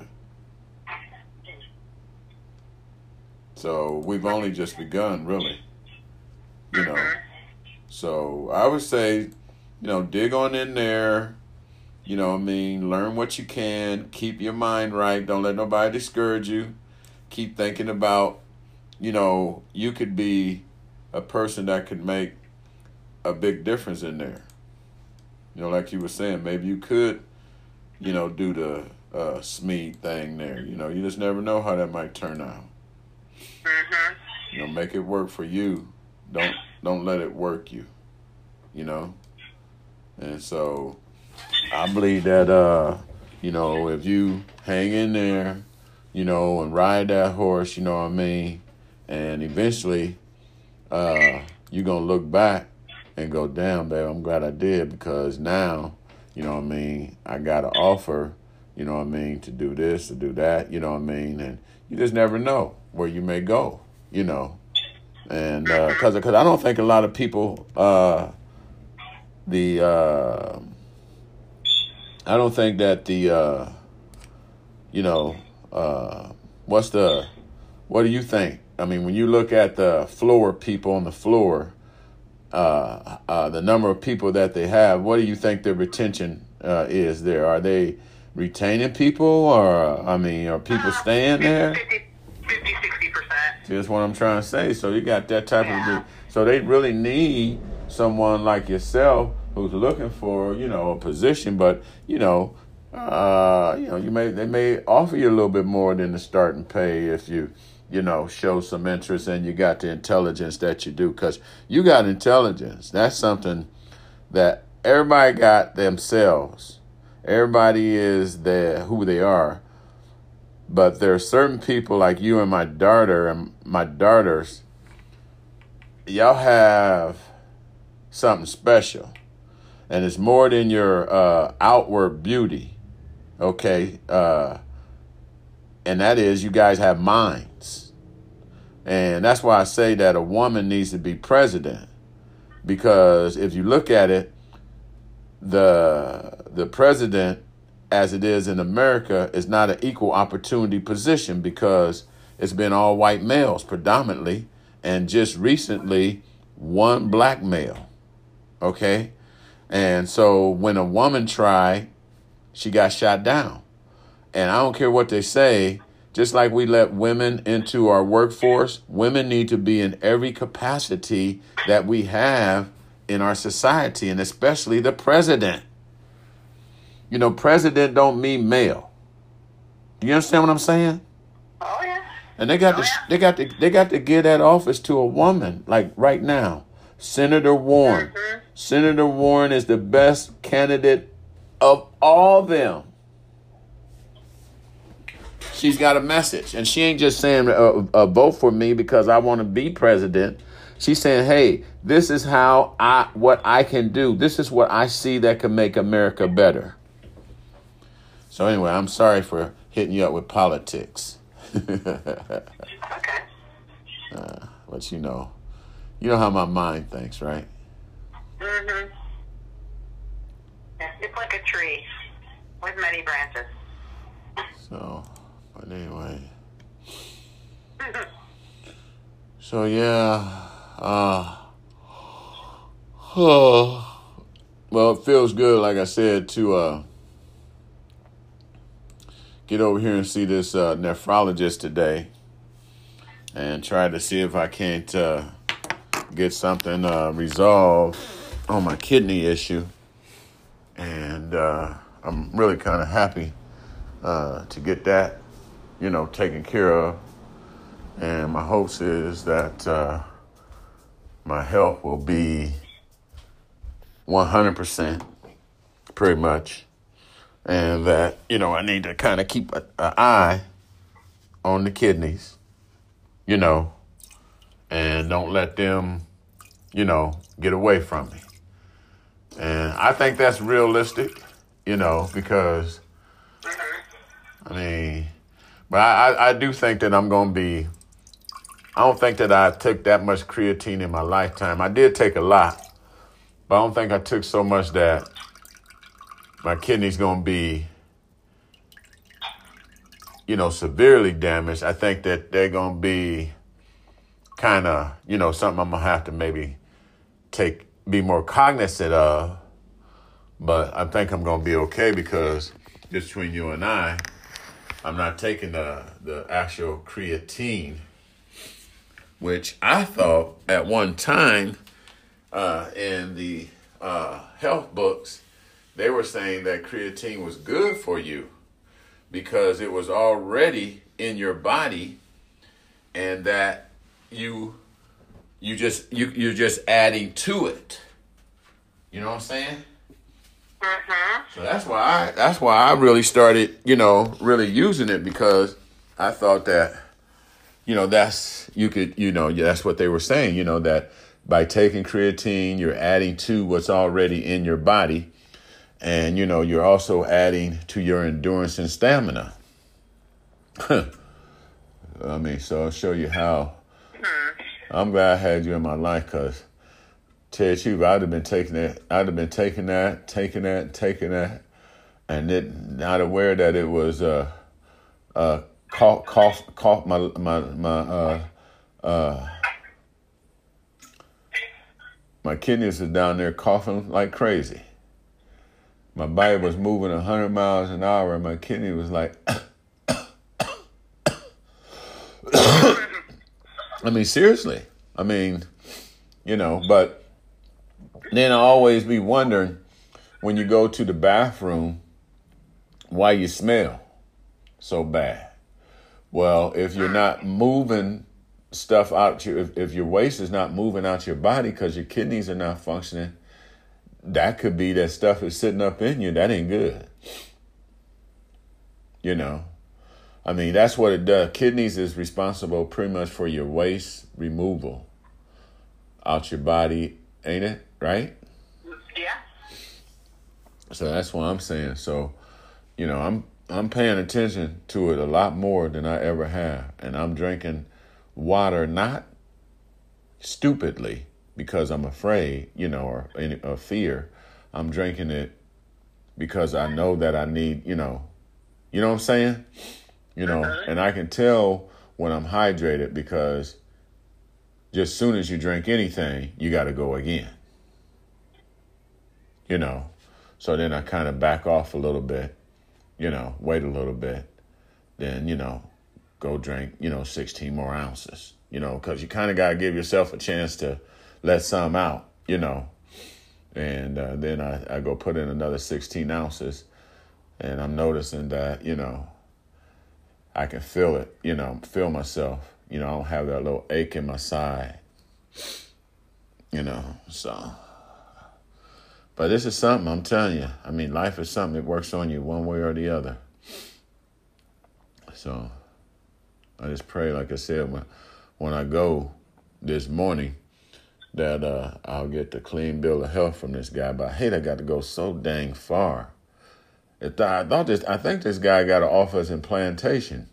[SPEAKER 2] So we've only just begun, really, you know. So I would say, you know, dig on in there, you know what I mean, learn what you can, keep your mind right, don't let nobody discourage you, keep thinking about, you know, you could be a person that could make a big difference in there. You know, like you were saying, maybe you could, you know, do the uh, Smead thing there. You know, you just never know how that might turn out.
[SPEAKER 3] Mm-hmm.
[SPEAKER 2] You know, make it work for you. Don't don't let it work you. You know? And so I believe that, uh, you know, if you hang in there, you know, and ride that horse, you know what I mean, and eventually uh, you're going to look back and go, damn, babe, I'm glad I did, because now, you know what I mean, I got an offer, you know what I mean, to do this, to do that, you know what I mean, and you just never know where you may go, you know, and because uh, cause I don't think a lot of people, uh, the, uh, I don't think that the, uh, you know, uh, what's the, what do you think? I mean, when you look at the floor people on the floor, Uh, uh, the number of people that they have, what do you think their retention uh, is there? Are they retaining people, or, I mean, are people uh, staying there?
[SPEAKER 3] fifty, sixty percent.
[SPEAKER 2] That's what I'm trying to say. So you got that type
[SPEAKER 3] yeah.
[SPEAKER 2] of, so they really need someone like yourself who's looking for, you know, a position, but, you know, uh, you know, you may, they may offer you a little bit more than the starting pay if you, you know, show some interest and you got the intelligence that you do, because you got intelligence. That's something that everybody got themselves. Everybody is their, who they are. But there are certain people like you and my daughter and my daughters, y'all have something special. And it's more than your uh, outward beauty. Okay? Uh, and that is, you guys have minds. And that's why I say that a woman needs to be president. Because if you look at it, the the president, as it is in America, is not an equal opportunity position, because it's been all white males predominantly, and just recently one black male. Okay? And so when a woman tried, she got shot down. And I don't care what they say, just like we let women into our workforce, women need to be in every capacity that we have in our society, and especially the president. You know, president don't mean male. Do you understand what I'm saying?
[SPEAKER 3] Oh yeah.
[SPEAKER 2] And they got
[SPEAKER 3] oh,
[SPEAKER 2] to
[SPEAKER 3] yeah.
[SPEAKER 2] they got to they got to give that office to a woman, like right now. Senator Warren.
[SPEAKER 3] Mm-hmm.
[SPEAKER 2] Senator Warren is the best candidate of all them. She's got a message, and she ain't just saying uh, uh, vote for me because I want to be president. She's saying, hey, this is how I, what I can do. This is what I see that can make America better. So anyway, I'm sorry for hitting you up with politics.
[SPEAKER 3] Okay.
[SPEAKER 2] Uh, but you know, you know how my mind thinks, right?
[SPEAKER 3] Mm-hmm. Yeah, it's like a tree with many branches.
[SPEAKER 2] So, but anyway. So yeah. Uh, oh, well, it feels good, like I said, to uh, get over here and see this uh, nephrologist today and try to see if I can't uh, get something uh, resolved on my kidney issue. And uh, I'm really kind of happy uh, to get that, you know, taken care of. And my hopes is that uh, my health will be one hundred percent, pretty much. And that, you know, I need to kind of keep an eye on the kidneys, you know, and don't let them, you know, get away from me. And I think that's realistic, you know, because, I mean, but I, I do think that I'm going to be, I don't think that I took that much creatine in my lifetime. I did take a lot, but I don't think I took so much that my kidney's going to be, you know, severely damaged. I think that they're going to be kind of, you know, something I'm going to have to maybe take, be more cognizant of. But I think I'm going to be okay, because just between you and I, I'm not taking the, the actual creatine, which I thought at one time uh, in the uh, health books, they were saying that creatine was good for you because it was already in your body, and that you you just you you're just adding to it. You know what I'm saying?
[SPEAKER 3] Mm-hmm.
[SPEAKER 2] So that's why I that's why I really started, you know, really using it, because I thought that, you know, that's, you could, you know, that's what they were saying, you know, that by taking creatine, you're adding to what's already in your body. And, you know, you're also adding to your endurance and stamina. I mean, so I'll show you how. I'm glad I had you in my life, because tell you the truth, I'd have been taking that, I'd have been taking that, taking that, taking that, and it, not aware that it was uh uh cough cough cough my my my uh uh my kidneys are down there coughing like crazy. My body was moving a hundred miles an hour, and my kidney was like I mean, seriously. I mean, you know, but then I always be wondering when you go to the bathroom why you smell so bad. Well, if you're not moving stuff out, your, if, if your waste is not moving out your body because your kidneys are not functioning, that could be that stuff is sitting up in you. That ain't good. You know, I mean, that's what it does. Kidneys is responsible pretty much for your waste removal out your body, ain't it? Right?
[SPEAKER 3] Yeah.
[SPEAKER 2] So that's what I'm saying. So, you know, I'm I'm paying attention to it a lot more than I ever have. And I'm drinking water, not stupidly because I'm afraid, you know, or, or fear. I'm drinking it because I know that I need, you know, you know what I'm saying? You know, and I can tell when I'm hydrated because just soon as you drink anything, you got to go again. You know, so then I kind of back off a little bit, you know, wait a little bit, then, you know, go drink, you know, sixteen more ounces, you know, because you kind of got to give yourself a chance to let some out, you know, and uh, then I, I go put in another sixteen ounces and I'm noticing that, you know, I can feel it, you know, feel myself, you know, I don't have that little ache in my side, you know, so. But this is something, I'm telling you. I mean, life is something that works on you one way or the other. So I just pray, like I said, when, when I go this morning, that uh, I'll get the clean bill of health from this guy. But I hate I got to go so dang far. It, I thought this. I think this guy got an office in Plantation.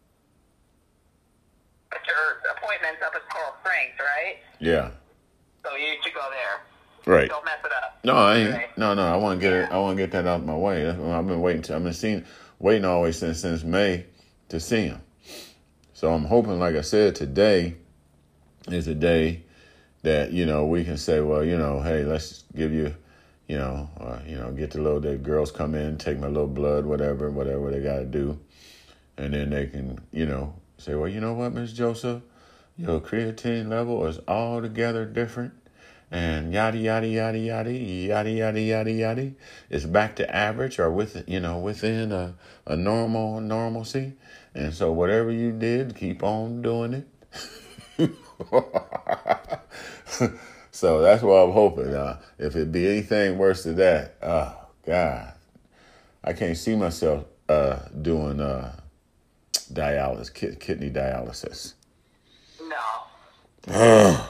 [SPEAKER 3] But your appointment's up at Coral Springs, right?
[SPEAKER 2] Yeah.
[SPEAKER 3] So you should go there.
[SPEAKER 2] Right.
[SPEAKER 3] Don't mess it up.
[SPEAKER 2] No, I ain't.
[SPEAKER 3] Right.
[SPEAKER 2] No, no. I want to get it. I want to get that out of my way. That's what I've been waiting. To, I've been seeing, waiting always since since May to see him. So I'm hoping, like I said, today is a day that, you know, we can say, well, you know, hey, let's give you, you know, uh, you know, get the little the girls come in, take my little blood, whatever, whatever they got to do, and then they can, you know, say, well, you know what, Miss Joseph, your creatine level is altogether different. And yada, yada, yada, yada, yada, yada, yada, yada. It's back to average or with, you know, within a, a normal normalcy. And so whatever you did, keep on doing it. So that's what I'm hoping. Uh, if it be anything worse than that, oh, God, I can't see myself uh, doing uh, dialysis, kid, kidney dialysis.
[SPEAKER 3] No.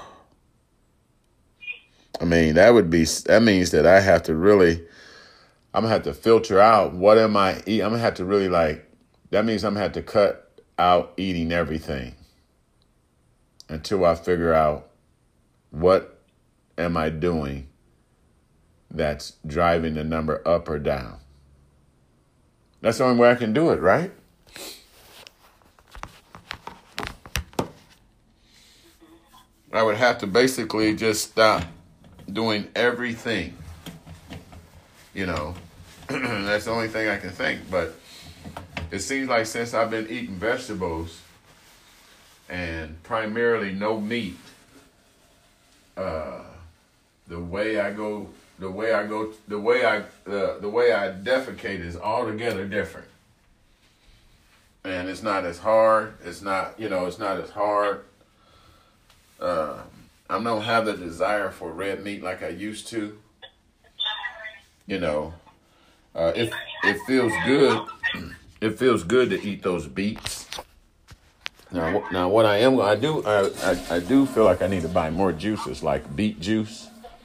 [SPEAKER 2] I mean, that would be, that means that I have to really, I'm going to have to filter out what am I eating. I'm going to have to really like, that means I'm going to have to cut out eating everything until I figure out what am I doing that's driving the number up or down. That's the only way I can do it, right? I would have to basically just stop doing everything, you know. That's the only thing I can think. But it seems like since I've been eating vegetables and primarily no meat, uh, the way I go, the way I go, the way I, uh, the way I defecate is altogether different. And it's not as hard. It's not, you know, it's not as hard. Uh, I don't have the desire for red meat like I used to. You know, uh, it it feels good. It feels good to eat those beets. Now, now what I am, I do, I, I, I do feel like I need to buy more juices, like beet juice.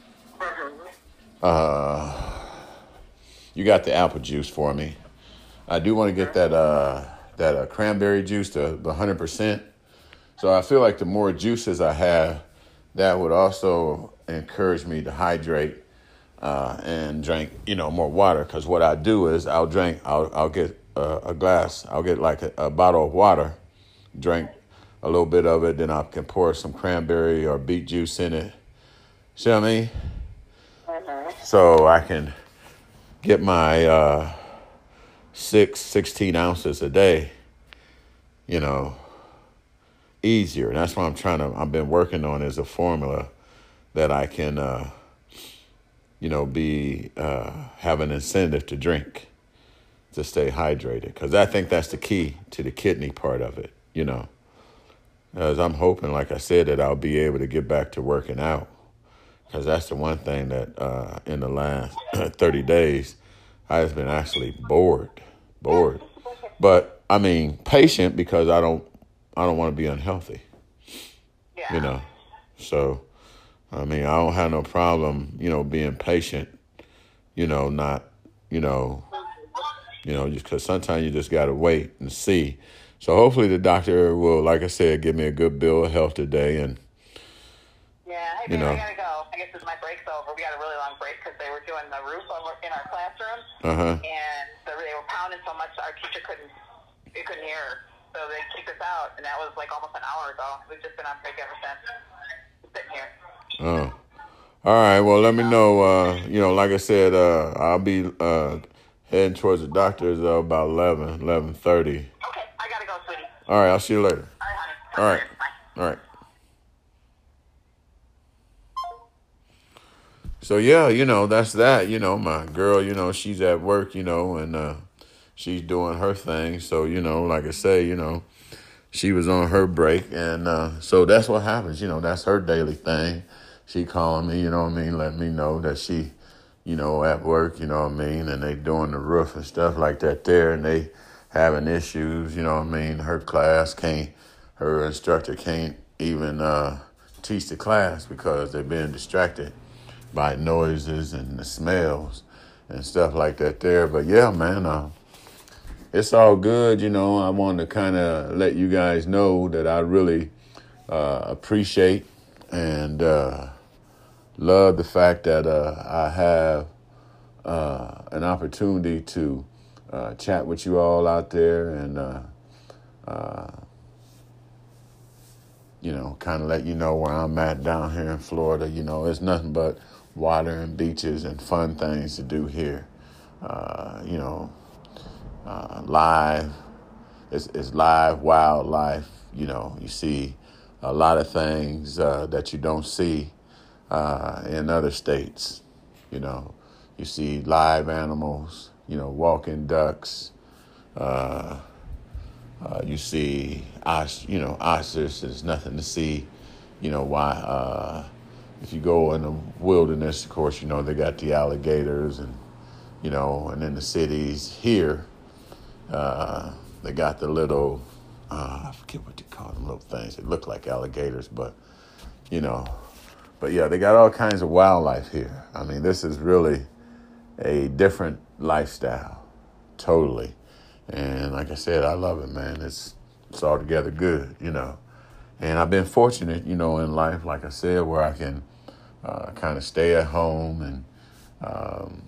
[SPEAKER 2] Uh, you got the apple juice for me. I do want to get that uh, that uh, cranberry juice, the the hundred percent. So I feel like the more juices I have, that would also encourage me to hydrate uh, and drink, you know, more water. Because what I do is I'll drink, I'll I'll get a, a glass, I'll get like a, a bottle of water, drink a little bit of it, then I can pour some cranberry or beet juice in it. See what I mean? Mm-hmm. So I can get my uh, six, sixteen ounces a day, you know, easier. And that's what I'm trying to, I've been working on is a formula that I can, uh, you know, be, uh, have an incentive to drink, to stay hydrated. Because I think that's the key to the kidney part of it. you know, as I'm hoping, like I said, that I'll be able to get back to working out. Because that's the one thing that uh, in the last thirty days, I've been actually bored, bored. But I mean, patient because I don't, I don't want to be unhealthy.
[SPEAKER 3] Yeah.
[SPEAKER 2] You know, so I mean, I don't have no problem, you know, being patient. You know, not, you know, you know, just because sometimes you just gotta wait and see. So hopefully the doctor will, like I said, give me a good bill of health today, and
[SPEAKER 3] yeah, hey,
[SPEAKER 2] you
[SPEAKER 3] babe,
[SPEAKER 2] know.
[SPEAKER 3] I gotta go. I guess my break's over. We got a really long break because they were doing the roof in our classroom,
[SPEAKER 2] Uh-huh.
[SPEAKER 3] and they were pounding so much our teacher couldn't, they couldn't hear her. So they kicked us out, and that was like almost an hour ago. We've just been on break ever since. Just sitting here.
[SPEAKER 2] Oh. All right. Well, let me know. Uh, you know, like I said, uh, I'll be uh, heading towards the doctor's uh, about eleven, eleven thirty.
[SPEAKER 3] Okay, I gotta go, sweetie.
[SPEAKER 2] All right. I'll see you later.
[SPEAKER 3] All right, honey. Talk
[SPEAKER 2] All right.
[SPEAKER 3] later. Bye.
[SPEAKER 2] All right. So, yeah, you know, that's that. You know, my girl, you know, she's at work, you know, and uh, she's doing her thing. So, you know, like I say, you know, she was on her break. And uh, so that's what happens. You know, that's her daily thing. She calling me, you know what I mean, letting me know that she, you know, at work, you know what I mean, and they doing the roof and stuff like that there, and they having issues, you know what I mean. Her class can't, her instructor can't even uh, teach the class because they're being distracted by noises and the smells and stuff like that there. But yeah, man, uh, it's all good, you know. I wanted to kind of let you guys know that I really uh, appreciate and uh, love the fact that uh, I have uh, an opportunity to uh, chat with you all out there and, uh, uh, you know, kind of let you know where I'm at down here in Florida. You know, it's nothing but water and beaches and fun things to do here. Uh, you know, uh, live, it's, it's live wildlife. You know, you see a lot of things uh, that you don't see uh, in other states. You know, you see live animals, you know, walking ducks. Uh, uh, you see, os- you know, ostriches. There's nothing to see. You know, why? Uh, if you go in the wilderness, of course, you know, they got the alligators and, you know, and in the cities here, uh, they got the little, uh, I forget what you call them, little things. They look like alligators, but, you know, but yeah, they got all kinds of wildlife here. I mean, this is really a different lifestyle, totally. And like I said, I love it, man. It's it's altogether good, you know. And I've been fortunate, you know, in life, like I said, where I can uh, kind of stay at home. And um,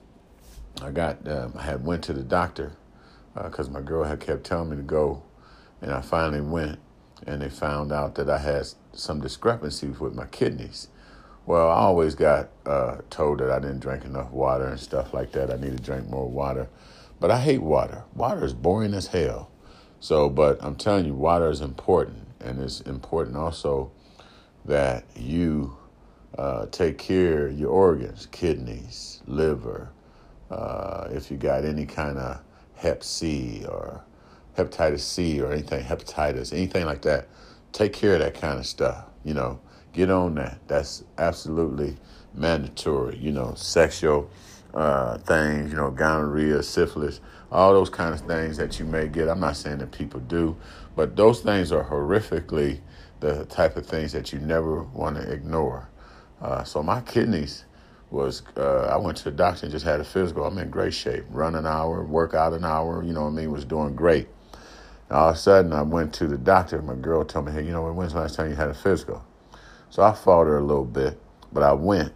[SPEAKER 2] I got, uh, I had went to the doctor because uh, my girl had kept telling me to go. And I finally went, and they found out that I had some discrepancies with my kidneys. Well, I always got uh, told that I didn't drink enough water and stuff like that. I need to drink more water. But I hate water. Water is boring as hell. So, but I'm telling you, water is important. And it's important also that you uh, take care of your organs, kidneys, liver. Uh, if you got any kind of hep C or hepatitis C or anything, hepatitis, anything like that, take care of that kind of stuff. You know, get on that. That's absolutely mandatory. You know, sexual uh, things, you know, gonorrhea, syphilis, all those kind of things that you may get. I'm not saying that people do, but those things are horrifically the type of things that you never want to ignore. Uh, so my kidneys was, uh, I went to the doctor and just had a physical. I'm in great shape. Run an hour, work out an hour, you know what I mean, was doing great. And all of a sudden, I went to the doctor. My girl told me, hey, you know, when's the last time you had a physical? So I fought her a little bit, but I went.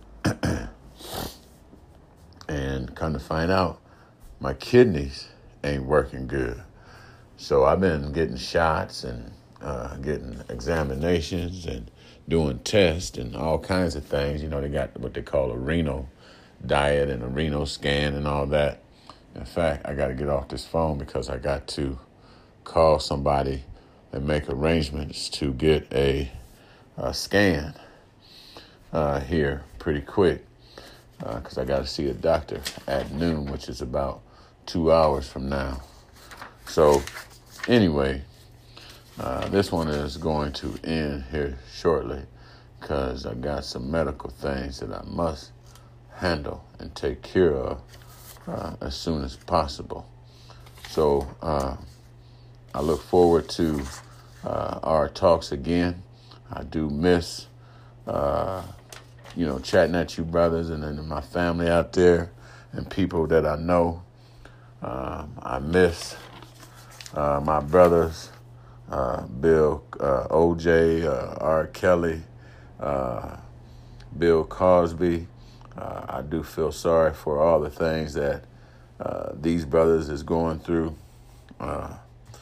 [SPEAKER 2] And come to find out, my kidneys ain't working good. So I've been getting shots and uh, getting examinations and doing tests and all kinds of things. You know, they got what they call a renal diet and a renal scan and all that. In fact, I got to get off this phone because I got to call somebody and make arrangements to get a, a scan uh, here pretty quick because uh, I got to see a doctor at noon, which is about two hours from now. So anyway, Uh, this one is going to end here shortly because I got some medical things that I must handle and take care of uh, as soon as possible. So uh, I look forward to uh, our talks again. I do miss, uh, you know, chatting at you brothers and then my family out there and people that I know. Um, I miss uh, my brothers, uh, Bill, uh, O J, uh, R. Kelly, uh, Bill Cosby. Uh, I do feel sorry for all the things that uh, these brothers is going through. Uh,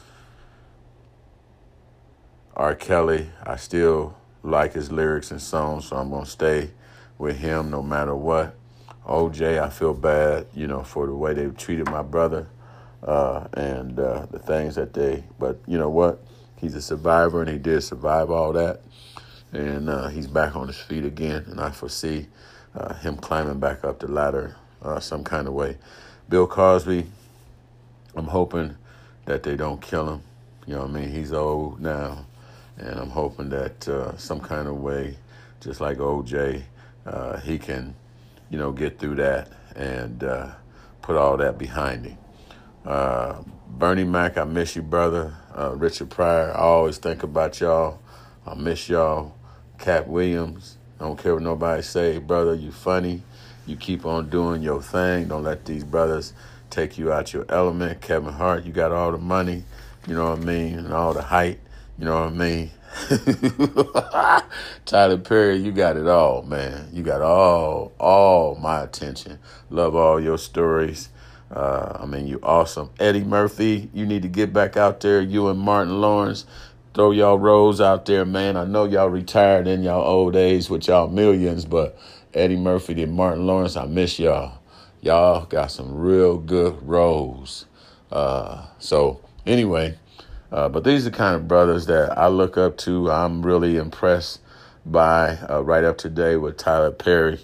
[SPEAKER 2] R. Kelly, I still like his lyrics and songs, so I'm going to stay with him no matter what. O J, I feel bad, you know, for the way they've treated my brother uh, and uh, the things that they, but you know what? He's a survivor and he did survive all that. And uh, he's back on his feet again, and I foresee uh, him climbing back up the ladder uh, some kind of way. Bill Cosby, I'm hoping that they don't kill him. You know what I mean? He's old now, and I'm hoping that uh, some kind of way, just like O J, uh, he can, you know, get through that and uh, put all that behind him. Uh, Bernie Mac, I miss you, brother. Uh, Richard Pryor, I always think about y'all. I miss y'all. Cat Williams, I don't care what nobody say, brother, you funny. You keep on doing your thing. Don't let these brothers take you out your element. Kevin Hart, you got all the money, you know what I mean, and all the height, you know what I mean. Tyler Perry, you got it all, man. You got all, all my attention. Love all your stories. Uh, I mean, you awesome. Eddie Murphy, you need to get back out there. You and Martin Lawrence, throw y'all roles out there, man. I know y'all retired in y'all old age with y'all millions, but Eddie Murphy and Martin Lawrence, I miss y'all. Y'all got some real good roles. Uh, so anyway, uh, but these are the kind of brothers that I look up to. I'm really impressed by uh, right up to date with Tyler Perry.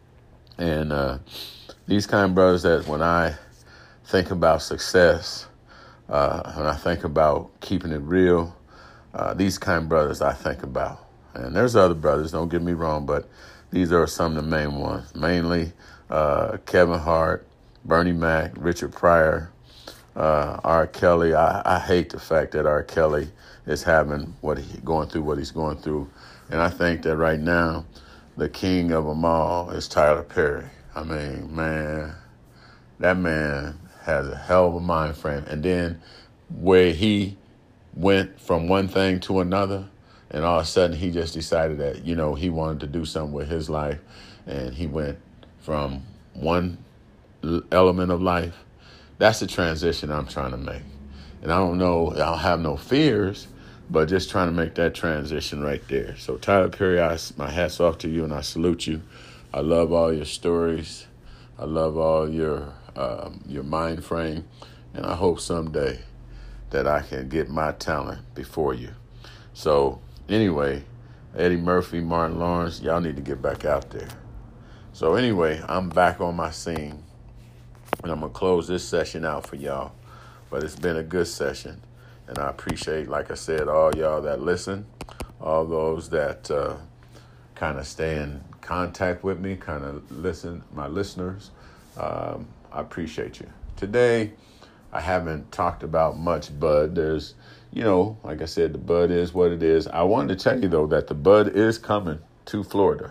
[SPEAKER 2] And uh, these kind of brothers that when I think about success, uh, when I think about keeping it real, uh, these kind of brothers I think about. And there's other brothers, don't get me wrong, but these are some of the main ones. Mainly uh, Kevin Hart, Bernie Mac, Richard Pryor, uh, R. Kelly. I, I hate the fact that R. Kelly is having what he going through, what he's going through. And I think that right now, the king of them all is Tyler Perry. I mean, man, that man has a hell of a mind frame. And then where he went from one thing to another, and all of a sudden he just decided that, you know, he wanted to do something with his life. And he went from one element of life. That's the transition I'm trying to make. And I don't know, I don't have no fears, but just trying to make that transition right there. So Tyler Perry, I, my hat's off to you and I salute you. I love all your stories. I love all your um, your mind frame. And I hope someday that I can get my talent before you. So anyway, Eddie Murphy, Martin Lawrence, y'all need to get back out there. So anyway, I'm back on my scene. And I'm going to close this session out for y'all. But it's been a good session. And I appreciate, like I said, all y'all that listen, all those that uh, kind of stay in contact with me, kind of listen, my listeners. Um, I appreciate you. Today, I haven't talked about much bud. There's, you know, like I said, the bud is what it is. I wanted to tell you, though, that the bud is coming to Florida.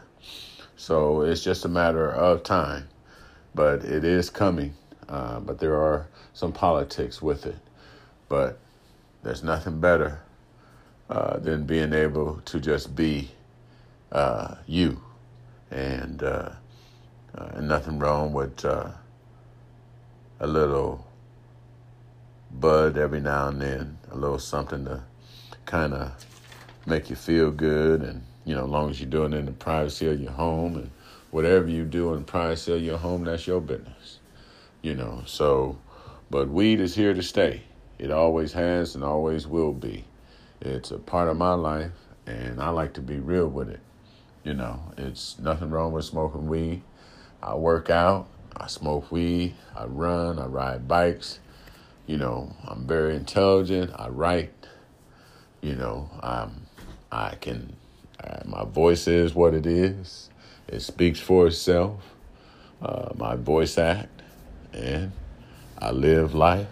[SPEAKER 2] So it's just a matter of time. But it is coming. Uh, but there are some politics with it. But there's nothing better uh, than being able to just be uh, you. And, uh, uh, and nothing wrong with uh, a little bud every now and then, a little something to kind of make you feel good. And, you know, as long as you're doing it in the privacy of your home, and whatever you do in the privacy of your home, that's your business. You know, so, but weed is here to stay. It always has and always will be. It's a part of my life, and I like to be real with it. You know, it's nothing wrong with smoking weed. I work out, I smoke weed, I run, I ride bikes. You know, I'm very intelligent, I write. you know, I'm, I can, uh, my voice is what it is. It speaks for itself. Uh, my voice act, and I live life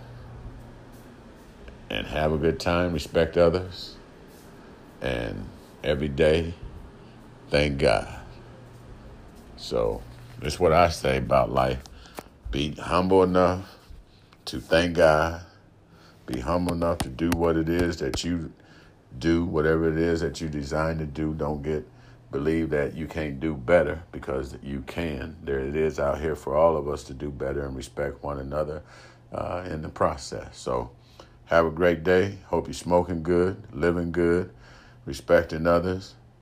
[SPEAKER 2] and have a good time, respect others, and every day, thank God. So that's what I say about life. Be humble enough to thank God. Be humble enough to do what it is that you do, whatever it is that you designed to do. Don't get believe that you can't do better, because you can. There it is out here for all of us to do better and respect one another uh, in the process. So have a great day. Hope you're smoking good, living good, respecting others,